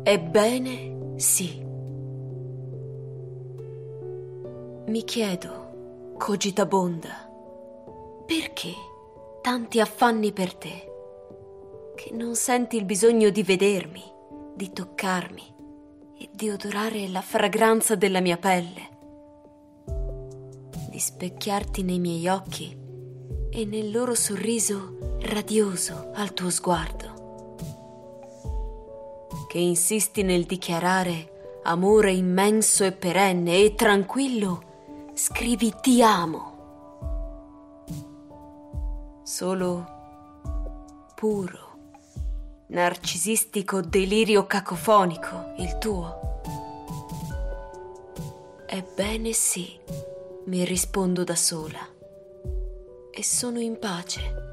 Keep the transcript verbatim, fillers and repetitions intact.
Ebbene, sì. Mi chiedo, cogitabonda, perché tanti affanni per te, che non senti il bisogno di vedermi, di toccarmi e di odorare la fragranza della mia pelle, di specchiarti nei miei occhi e nel loro sorriso radioso al tuo sguardo, che insisti nel dichiarare amore immenso e perenne e tranquillo scrivi ti amo. Solo puro, narcisistico delirio cacofonico il tuo. Ebbene sì, mi rispondo da sola e sono in pace.